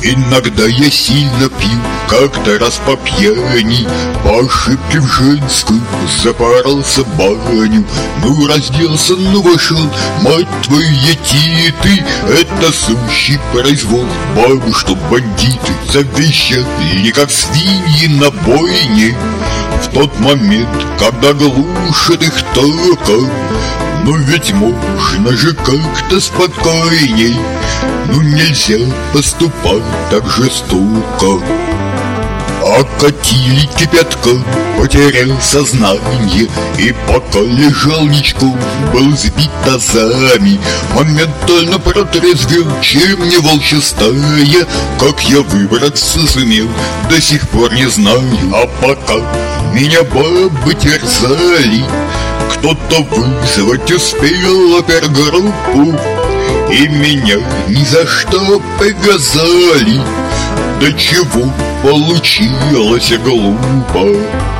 Иногда я сильно пил, как-то раз по пьяни, по ошибке в женскую запоролся в баню. Ну, разделся, ну, вошел, мать твою, ети, это сущий произвол. Бабы, что бандиты, завещали, как свиньи на бойне. В тот момент, когда глушат их током, но ведь можно же как-то спокойней. Ну нельзя поступать так жестоко. Окатили кипятком, потерял сознание, и пока лежал ничком, был сбит тазами. Моментально протрезвел, чем не волчья стая. Как я выбраться сумел, до сих пор не знаю. А пока меня бабы терзали, кто-то вызвать успел опергруппу, и меня ни за что повязали. До чего получилось глупо.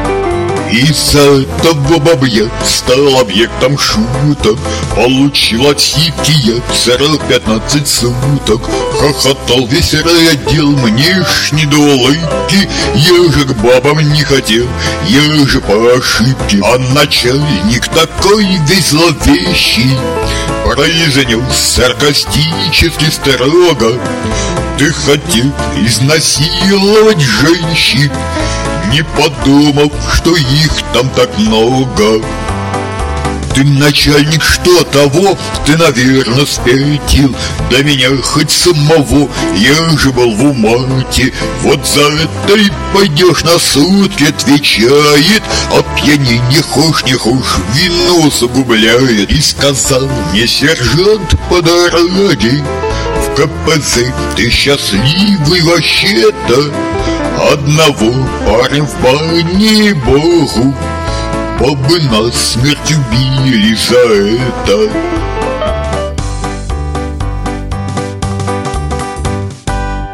Из-за этого бабья стал объектом шуток, получил от сивки я сразу 15 суток. Хохотал весь райотдел, мне ж не до улыбки. Я же к бабам не хотел, я же по ошибке. А начальник такой весь зловещий произнес саркастически строго: ты хотел изнасиловать женщин, не подумав, что их там так много. Ты, начальник, что того? Ты, наверное, спятил. Да меня хоть самого, я же был в умате. Вот за это и пойдешь на сутки, отвечает. Опьянение хошь не хошь, вино усугубляет. И сказал мне сержант по дороге: в КПЗ ты счастливый вообще-то. Одного парня в бане, богу, бабы насмерть убили за это.